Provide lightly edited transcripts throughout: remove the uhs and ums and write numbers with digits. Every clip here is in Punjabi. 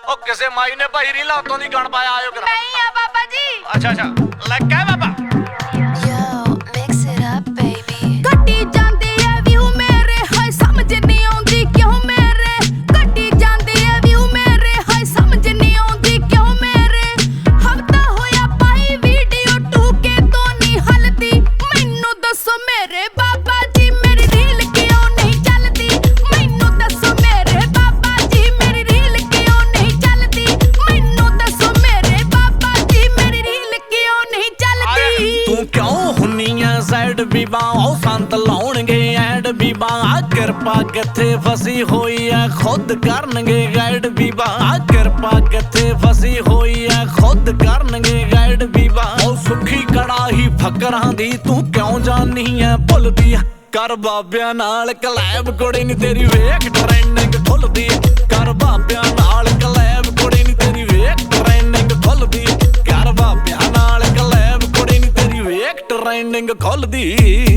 ਉਹ ਕਿਸੇ ਮਾਈ ਨੇ ਭਾਈ ਰੀਲਾ ਉਤੋਂ ਦੀ ਗਣ ਪਾਇਆ ਆਇਓ ਕਰ ਨਹੀਂ ਆ ਬਾਬਾ ਜੀ। ਅੱਛਾ ਅੱਛਾ ਲੈ ਕਹਿ ਬਾਬਾ Yo, mix it up, baby। ਘਟੀ ਜਾਂਦੇ ਆ ਵਿਊ ਮੇਰੇ ਹਾਏ ਸਮਝ ਨਹੀਂ ਆਉਂਦੀ ਕਿਉਂ ਮੇਰੇ ਘਟੀ ਜਾਂਦੇ ਆ ਵਿਊ ਮੇਰੇ ਹਾਏ ਸਮਝ ਨਹੀਂ ਆਉਂਦੀ ਕਿਉਂ ਮੇਰੇ ਹਫਤਾ ਹੋਇਆ ਪਾਈ ਵੀਡੀਓ ਟੂਕੇ ਤੋਂ ਨਹੀਂ ਹਲਦੀ ਮੈਨੂੰ ਦੱਸੋ ਮੇਰੇ ਬਾਬਾ ਜੀ ਮੇਰੀ ਰੀਲ ਕਿਉਂ ਨਹੀਂ ਚੱਲਦੀ ਮੈਨੂੰ ਦੱਸੋ ਮੇਰੇ ਬਾਬਾ ਜੀ ਮੇਰੀ ਰੀਲ ਕਿਉਂ ਨਹੀਂ ਚੱਲਦੀ ਮੈਨੂੰ ਦੱਸੋ ਮੇਰੇ ਬਾਬਾ ਜੀ ਮੇਰੀ ਰੀਲ ਕਿਉਂ ਨਹੀਂ ਚੱਲਦੀ ਤੂੰ ਕਿਉਂ ਹੁੰਨੀ ਐ ਸਾਈਡ ਬੀਬਾ ਉਹ ਸੰਤ ਲਾਉਣਗੇ ਐਡ ਬੀਬਾ ਆ ਕਿਰਪਾ ਕਿੱਥੇ ਫਸੀ ਹੋਈ ਐ ਖੁਦ ਕਰਨਗੇ ਗਾਈਡ ਬੀਬਾ ਆ ਕਿਰਪਾ ਕਿੱਥੇ ਫਸੀ ਹੋਈ ਐ ਖੁਦ ਕਰਨਗੇ ਗਾਈਡ ਬੀਬਾ ਉਹ ਸੁੱਖੀ ਕੜਾਹੀ ਫਕਰਾਂ ਦੀ ਤੂੰ ਕਿਉਂ ਜਾਨੀ ਐ ਭੁੱਲਦੀ ਕਰ ਬਾਬਿਆਂ ਨਾਲ ਕਲੈਬ ਕੁੜੀ ਨੀ ਤੇਰੀ ਵੇਖ ਟ੍ਰੈਂਡਿੰਗ ਖੁੱਲਦੀ ਕਰ ਬਾਬਿਆਂ ਨਾਲ ਕਲੈਬ ਕੁੜੀ ਨੀ ਤੇਰੀ ਵੇਖ ਟ੍ਰੈਂਡਿੰਗ ਖੁੱਲਦੀ ਕਰ ਬਾਬਿਆਂ ਨਾਲ ਕਲੈਬ ਕੁੜੀ ਨੀ ਤੇਰੀ ਵੇਖ ਟ੍ਰੈਂਡਿੰਗ ਖੁੱਲਦੀ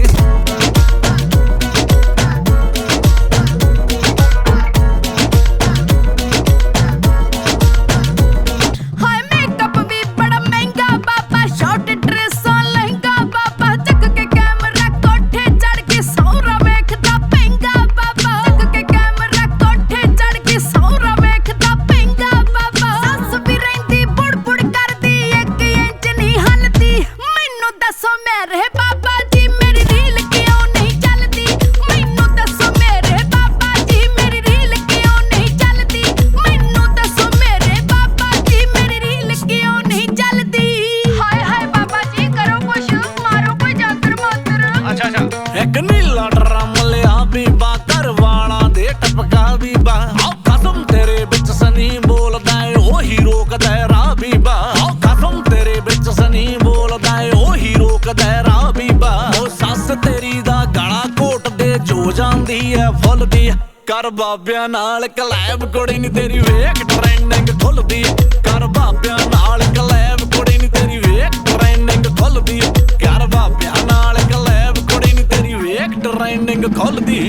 ਹਾਏ ਮੇਕਅਪ ਵੀ ਬੜਾ ਮਹਿੰਗਾ ਬਾਬਾ ਸ਼ਾਰਟ ਡਰੈਸਾਂ ਲਹਿੰਗਾ ਬਾਬਾ ਚੱਕ ਕੇ ਕੈਮਰਾ ਕੋਠੇ ਚੜ ਕੇ ਸੌਰਾ ਵੇਖਦਾ ਪੈਂਗਾ ਬਾਬਾ ਚੱਕ ਕੇ ਕੈਮਰਾ ਕੋਠੇ ਚੜ ਕੇ ਸੌਰਾ ਵੇਖਦਾ ਪੈਂਗਾ ਬਾਬਾ ਸੱਸ ਵੀ ਰਹਿੰਦੀ ਬੁੜ ਕਰਦੀ 1 ਇੰਚ ਨਹੀਂ ਹਲਦੀ ਮੈਨੂੰ ਦੱਸੋ ਮੇਰੇ ਬਾਬਾ ਜੀ ਮੇਰੀ ਰੀਲ ਕਿਉਂ ਨਹੀਂ ਚੱਲਦੀ ਮੈਨੂੰ ਦੱਸੋ ਮੇਰੇ ਬਾਬਾ ਜੀ ਮੇਰੀ ਰੀਲ ਕਿਉਂ ਨਹੀਂ ਚੱਲਦੀ ਮੈਨੂੰ ਦੱਸੋ ਮੇਰੇ ਬਾਬਾ ਜੀ ਮੇਰੀ ਰੀਲ ਕਿਉਂ ਨਹੀਂ ਚੱਲਦੀ ਹਾਏ ਹਾਏ ਬਾਬਾ ਜੀ ਕਰੋ ਕੁਛ ਮਾਰੋ ਕੋਈ ਜੰਤਰ ਮੰਤਰ ਅੱਛਾ ਅੱਛਾ ਇੱਕ ਨੀਲਾ ਡਰਮ ਲਿਆ ਬੀਬਾ ਘਰ ਵਾਲਾ ਦੇ ਟਪਕਾ ਬੀਬਾ ਆਹ ਕਸਮ ਤੇਰੇ ਵਿੱਚ ਸਨੀ ਬੋਲਦਾ ਏ ਉਹੀ ਰੋਕਦਾ ਏ ਰਾਹ ਬੀਬਾ ਆਹ ਕਸਮ ਤੇਰੇ ਵਿੱਚ ਸਨੀ ਬੋਲਦਾ ਏ ਉਹੀ ਰੋਕਦਾ ਏ ਰਾਹ ਬੀਬਾ ਉਹ ਸੱਸ ਤੇਰੀ ਦਾ ਗਾਣਾ ਘੋਟ ਦੇ ਜੋ ਜਾਂਦੀ ਐ ਫੁੱਲ ਦੀ ਕਰ ਬਾਬਿਆਂ ਨਾਲ ਕਲੈਬ ਕੁੜੀ ਨੀ ਤੇਰੀ ਵੇਖ ਟ੍ਰੈਂਡਿੰਗ ਖੁੱਲਦੀ ਕਰ ਬਾਬਿਆਂ ਨਾਲ ਕਲੈਬ ਕੁੜੀ ਨੀ ਤੇਰੀ ਵੇਖ ਟ੍ਰੈਂਡਿੰਗ ਖੁੱਲਦੀ ਕਰ ਬਾਬਿਆਂ ਨਾਲ ਕਲੈਬ ਕੁੜੀ ਨੀ ਤੇਰੀ ਵੇਖ ਟ੍ਰੈਂਡਿੰਗ ਖੁੱਲਦੀ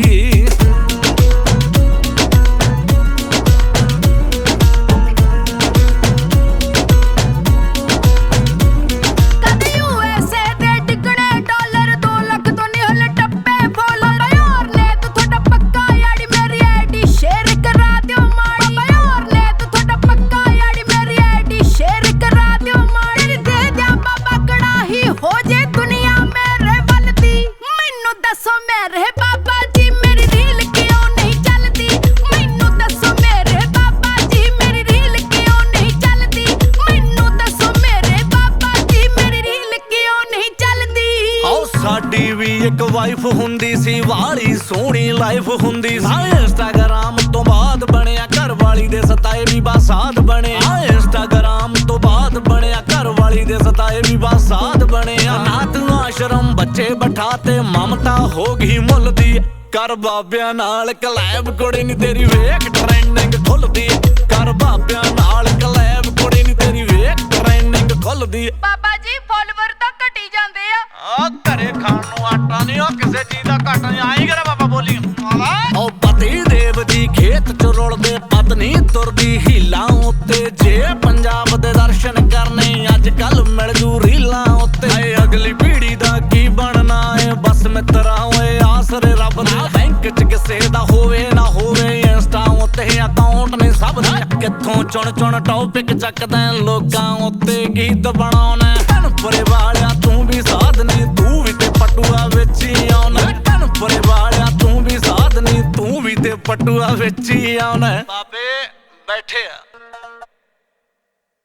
ਕਦੇ USA ਦੇ ਟਿਕਣੇ ਡਾਲਰ 2 ਲੱਖ ਤੋਂ ਨਹੀਂ ਹਲੇ ਟੱਪੇ ਫੁੱਲ ਯਾਰ ਨੇ ਤੂੰ ਤੁਹਾਡਾ ਪੱਕਾ ਯਾਰੀ ਮੇਰੀ ਆਈਡੀ ਸ਼ੇਅਰ ਕਰਾ ਦਿਓ ਮਾੜੀ ਯਾਰ ਨੇ ਤੂੰ ਤੁਹਾਡਾ ਪੱਕਾ ਯਾਰੀ ਮੇਰੀ ਆਈਡੀ ਸ਼ੇਅਰ ਕਰਾ ਦਿਓ ਮਾੜੀ ਦੇ ਦਿਆਂ ਬਾਬਾ ਕੜਾਹੀ ਹੋ ਜੇ ਦੁਨੀਆ ਮੇਰੇ ਵੱਲ ਦੀ ਮੈਨੂੰ ਦੱਸੋ ਮੇਰੇ ਬਾਬਾ ਜੀ ਮੇਰੀ ਰੀਲ ਕਿਉਂ ਨਹੀਂ ਚੱਲਦੀ ਮੈਨੂੰ ਦੱਸੋ ਮੇਰੇ ਬਾਬਾ ਜੀ ਮੇਰੀ ਰੀਲ ਕਿਉਂ ਨਹੀਂ ਚੱਲਦੀ ਮੈਨੂੰ ਦੱਸੋ ਮੇਰੇ ਬਾਬਾ ਜੀ ਮੇਰੀ ਰੀਲ ਕਿਉਂ ਨਹੀਂ ਚੱਲਦੀ ਆਓ ਸਾਡੀ ਵੀ ਇੱਕ ਵਾਈਫ ਹੁੰਦੀ ਸੀ ਵਾਲੀ ਸੋਹਣੀ ਲਾਈਫ ਹੁੰਦੀ ਸੀ ਇੰਸਟਾਗ੍ਰਾਮ ਤੋਂ ਬਾਅਦ ਬਣਿਆ ਘਰ ਵਾਲੀ ਦੇ ਸਤਾਏ ਵੀ ਬਾਸਾਦ ਬਣਿਆ ਇੰਸਟਾਗ੍ਰਾਮ ਤੋਂ ਬਾਅਦ ਬਣਿਆ ਘਰ ਵਾਲੀ ਦੇ ਸਤਾਏ ਵੀ ਬਾਸਾਦ ਬਣਿਆ ਨਾਥ ਆਸ਼ਰਮ ਬੱਚੇ ਬਿਠਾ ਤੇ ਮਮਤਾ ਹੋ ਗਈ ਮੁੱਲ ਦੀ ਕਰ ਬਾਬਿਆਂ ਨਾਲ ਕਲੈਬ ਕੁੜੀ ਨੀ ਤੇਰੀ ਵੇਖ ਟ੍ਰੈਂਡਿੰਗ ਖੁੱਲਦੀ ਕਰ ਬਾਬਿਆਂ ਨਾਲ ਕਲੈਬ ਕੁੜੀ ਨੀ ਤੇਰੀ ਵੇਖ ਟ੍ਰੈਂਡਿੰਗ ਖੁੱਲਦੀ ਬਾਬਾ ਜੀ ਫੋਲੋਵਰ ਤਾਂ ਘਟੀ ਜਾਂਦੇ ਆ ਆ ਘਰੇ ਖਾਣ ਨੂੰ ਆਟਾ ਨਹੀਂ ਉਹ ਕਿਸੇ ਚੀਜ਼ ਦਾ ਘਾਟਾ ਨਹੀਂ ਆਈ ਕਰਾ ਬਾਬਾ ਬੋਲੀ ਉਹ ਪਤੀ ਦੇਵ ਦੀ ਖੇਤ ਚ ਰੁਲਦੇ ਪਤਨੀ ਤੁਰਦੀ ਹੀਲਾਂ ਉੱਤੇ ਜੇ ਪੰਜਾਬ ਦੇ ਦਰਸ਼ਨ ਕਰਨੇ ਅੱਜ ਕੱਲ ਮਿਲ ਜੂ ਰੀਲਾਂ ਉੱਤੇ ਏ ਅਗਲੀ ਪੀੜੀ ਦਾ ਕੀ ਬਣਨਾ ਏ ਬਸ ਮਿੱਤਰਾਂ ਓਏ ਆਸਰੇ ਰੱਬ ਦਾ ਬੈਂਕ ਚ ਕਿਸੇ ਦਾ ਹੋਵੇ ਨਾ ਹੋਵੇ ਇੰਸਟਾ ਉੱਤੇ ਅਕਾਊਂਟ ਨਹੀਂ ਸਭ ਦਾ ਕਿੱਥੋਂ ਚੁਣ ਟੌਪਿਕ ਚੱਕਦਾ ਲੋਕਾਂ ਉੱਤੇ ਗੀਤ ਬਣਾਉਣਾ ਧਨਪੁਰੇ ਵਾਲਿਆ ਤੂੰ ਵੀ ਸਾਧ ਨਹੀਂ ਤੂੰ ਵੀ ਤੇ ਪਟੂਆ ਵਿੱਚ ਹੀ ਆਉਣਾ ਧਨਪੁਰੇ ਵਾਲਿਆ ਤੂੰ ਵੀ ਸਾਧ ਨਹੀਂ ਤੂੰ ਵੀ ਤੇ ਪਟੂਆ ਵਿੱਚ ਹੀ ਆਉਣਾ ਬਾਬੇ ਬੈਠੇ ਆ